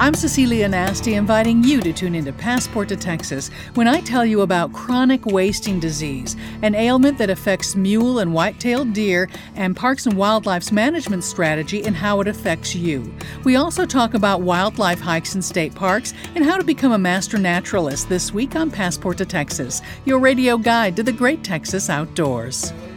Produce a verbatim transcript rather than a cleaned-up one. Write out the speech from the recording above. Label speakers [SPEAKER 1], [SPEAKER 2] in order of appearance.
[SPEAKER 1] I'm Cecilia Nasty, inviting you to tune into Passport to Texas when I tell you about chronic wasting disease, an ailment that affects mule and white-tailed deer, and Parks and Wildlife's management strategy and how it affects you. We also talk about wildlife hikes in state parks and how to become a master naturalist this week on Passport to Texas, your radio guide to the great Texas outdoors.